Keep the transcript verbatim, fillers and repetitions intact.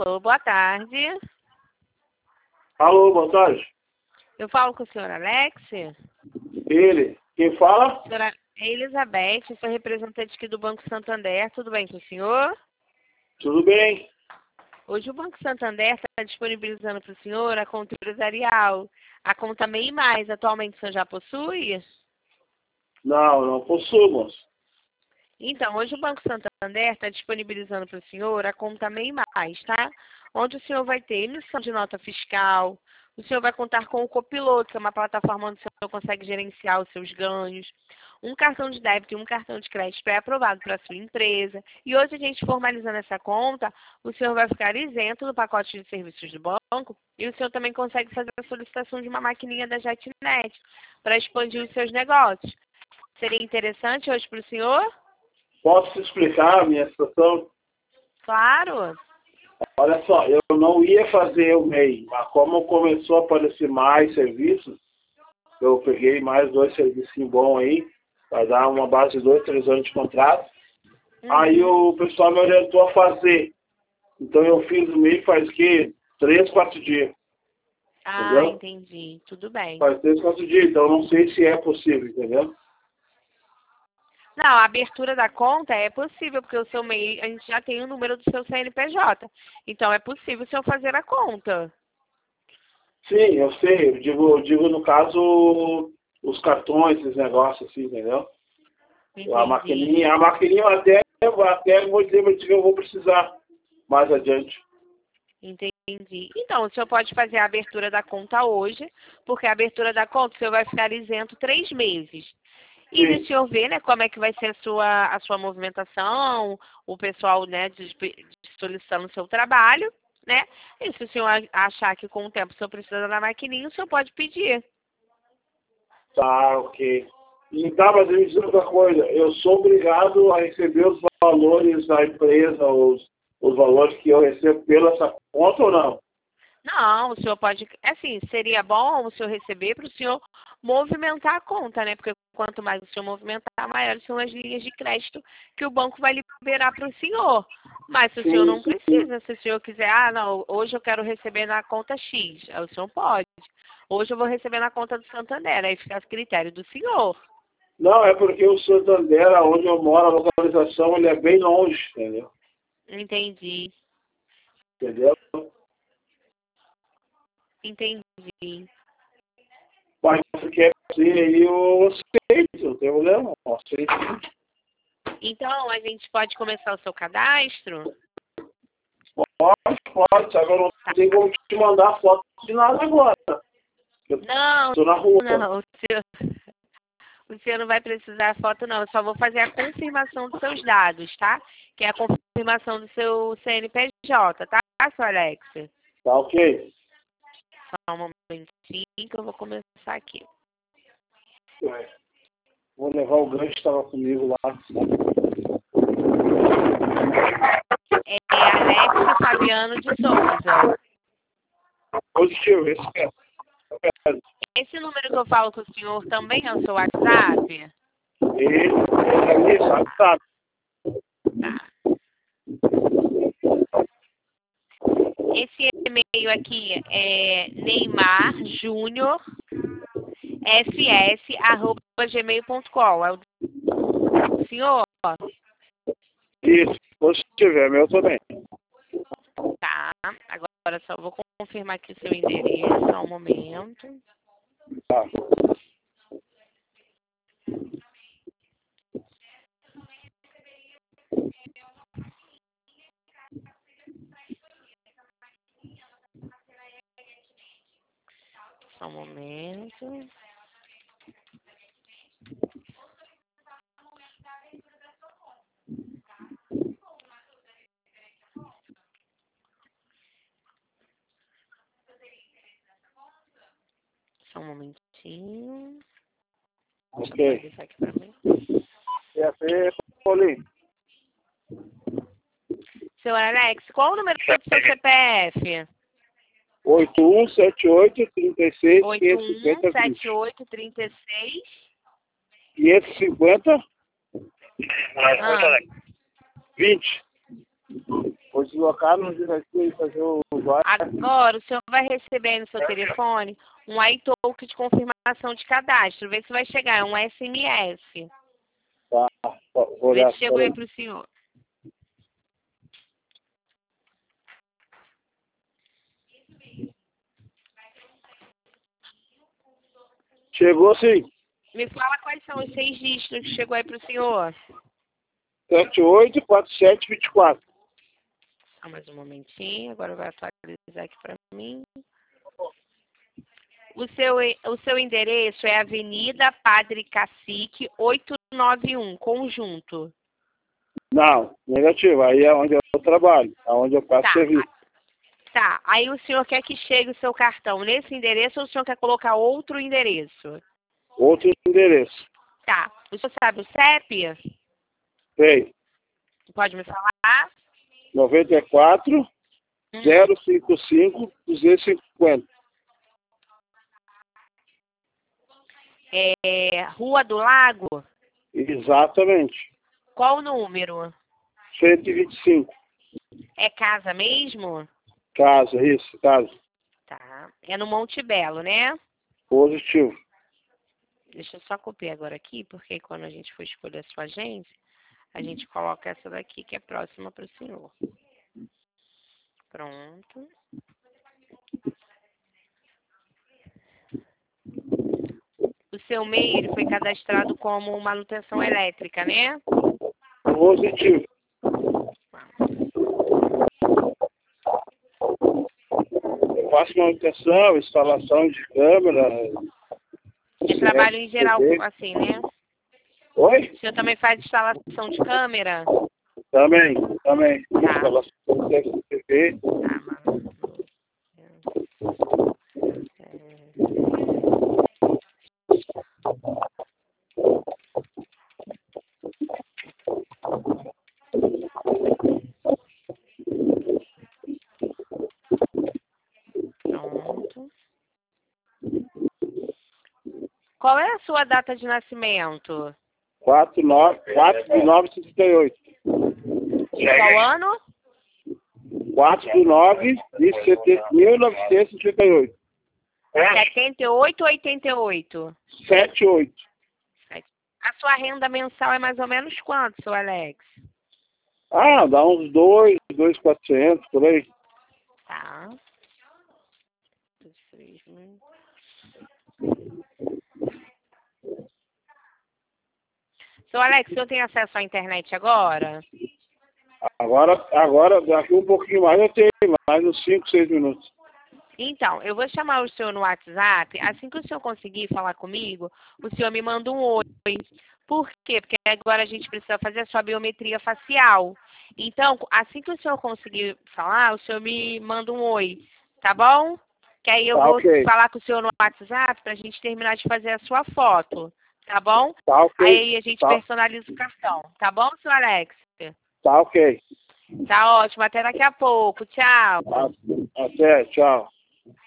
Alô, boa tarde. Alô, boa tarde. Eu falo com o senhor Alex? Ele. Quem fala? Senhora Elizabeth, sou representante aqui do Banco Santander. Tudo bem com o senhor? Tudo bem? Hoje o Banco Santander está disponibilizando para o senhor a conta empresarial, a conta M E I Mais. Atualmente o senhor já possui? Não, não possuo, moço. Então, hoje o Banco Santander está disponibilizando para o senhor a conta M E I Mais, tá? Onde o senhor vai ter emissão de nota fiscal, o senhor vai contar com o Copiloto, que é uma plataforma onde o senhor consegue gerenciar os seus ganhos, um cartão de débito e um cartão de crédito pré-aprovado para a sua empresa. E hoje a gente formalizando essa conta, o senhor vai ficar isento do pacote de serviços do banco e o senhor também consegue fazer a solicitação de uma maquininha da JetNet para expandir os seus negócios. Seria interessante hoje para o senhor? Posso explicar a minha situação? Claro. Olha só, eu não ia fazer o M E I, mas como começou a aparecer mais serviços, eu peguei mais dois serviços bons aí, vai dar uma base de dois, três anos de contrato. Uhum. Aí o pessoal me orientou a fazer. Então eu fiz o M E I faz que três, quatro dias. Ah, entendeu? entendi. Tudo bem. Faz três, quatro dias, então eu não sei se é possível, entendeu? Não, a abertura da conta é possível, porque o seu M E I, a gente já tem o número do seu C N P J. Então, é possível o senhor fazer a conta. Sim, eu sei. Eu digo, eu digo no caso, os cartões, esses negócios assim, entendeu? Entendi. A maquininha, a maquininha eu até, eu até vou dizer pra ti que eu vou precisar mais adiante. Entendi. Então, o senhor pode fazer a abertura da conta hoje, porque a abertura da conta o senhor vai ficar isento três meses. E Sim. o senhor vê, né, como é que vai ser a sua, a sua movimentação, o pessoal, né, de, de solicitando o seu trabalho, né? E se o senhor achar que com o tempo o senhor precisa da maquininha, o senhor pode pedir. Tá, ok. E tá, mas me diz outra coisa, eu sou obrigado a receber os valores da empresa, os, os valores que eu recebo pela essa conta ou não? Não, o senhor pode, assim, seria bom o senhor receber para o senhor movimentar a conta, né? Porque quanto mais o senhor movimentar, maiores são as linhas de crédito que o banco vai liberar para o senhor. Mas se o Sim, senhor não sim. precisa, se o senhor quiser, ah, não, hoje eu quero receber na conta X, aí o senhor pode. Hoje eu vou receber na conta do Santander, aí fica a critério do senhor. Não, é porque o Santander, onde eu moro, a localização, ele é bem longe, entendeu? Entendi, Entendeu? entendi. Mas se quer fazer aí, eu aceito, não tem problema, eu aceito. Então, a gente pode começar o seu cadastro? Pode, pode, só que eu não tenho como te mandar foto de nada agora. Eu Não, tô na rua. não, o senhor, o senhor não vai precisar foto, não. Eu só vou fazer a confirmação dos seus dados, tá? Que é a confirmação do seu C N P J, tá, seu Alex? Tá ok? Só um momentinho que eu vou começar aqui. É. Vou levar o gancho que estava comigo lá. É Alex Fabiano de Souza. Positivo, esse é. Esse número que eu falo com o senhor também é o seu WhatsApp? Ele, ele ali, sabe, sabe. Tá. Esse e-mail aqui é Neymar Júnior S S arroba gmail ponto com. É o do senhor? Isso, positivo, é meu também. Tá. Agora só vou confirmar aqui o seu endereço, só um momento. Tá. Só um momento. Só um momentinho. Deixa eu Ok. fazer isso aqui pra mim. É assim, Paulinho. Seu Alex, qual o número do seu C P F? oito um sete oito, três seis, oito quinhentos e um cinquenta, sete vinte. oito três seis. quinhentos e cinquenta, Ah. vinte. vou deslocar no direito e fazer o voto. Agora, o senhor vai receber aí no seu telefone um iTalk de confirmação de cadastro. Vê se vai chegar, é um S M S. Tá, vou Vê olhar. se chegou aí para o senhor. Chegou sim. Me fala quais são os seis dígitos que chegou aí para o senhor. sete oito quatro sete dois quatro. Só mais um momentinho, agora vai atualizar aqui para mim. O seu, o seu endereço é Avenida Padre Cacique oitocentos e noventa e um, conjunto. Não, negativo. Aí é onde eu trabalho, é onde eu faço Tá. serviço. Tá, aí o senhor quer que chegue o seu cartão nesse endereço ou o senhor quer colocar outro endereço? Outro endereço. Tá, o senhor sabe o C E P? Sei. Pode me falar? noventa e quatro, Hum. zero cinco cinco, duzentos e cinquenta. É, Rua do Lago? Exatamente. Qual o número? cento e vinte e cinco. É casa mesmo? Casa, isso, casa. Tá, é no Monte Belo, né? Positivo. Deixa eu só copiar agora aqui, porque quando a gente for escolher a sua agência, a gente coloca essa daqui que é próxima para o senhor. Pronto. O seu M E I ele foi cadastrado como manutenção elétrica, né? Positivo. Eu faço manutenção, instalação de câmera. É trabalho em geral, assim, né? Oi? O senhor também faz instalação de câmera? Também, também. Tá. Instalação de T V. Tá, mano. Pronto. Qual é a sua data de nascimento? quatro de nove de setenta e oito. De qual ano? quatro de nove de mil novecentos e setenta e oito. setenta e oito ou oitenta e oito? setenta e oito. A sua renda mensal é mais ou menos quanto, seu Alex? Ah, dá uns dois, dois mil e quatrocentos, por aí. Tá. Seu Alex, o senhor tem acesso à internet agora? Agora, agora, daqui um pouquinho mais, eu tenho mais uns cinco, seis minutos. Então, eu vou chamar o senhor no WhatsApp. Assim que o senhor conseguir falar comigo, o senhor me manda um oi. Por quê? Porque agora a gente precisa fazer a sua biometria facial. Então, assim que o senhor conseguir falar, o senhor me manda um oi, tá bom? Que aí eu Tá, vou okay. falar com o senhor no WhatsApp pra gente terminar de fazer a sua foto, tá bom? Tá, ok. Aí a gente tá. personaliza o cartão, tá bom, senhor Alex? Tá ok. Tá ótimo, até daqui a pouco. Tchau. Até, tchau.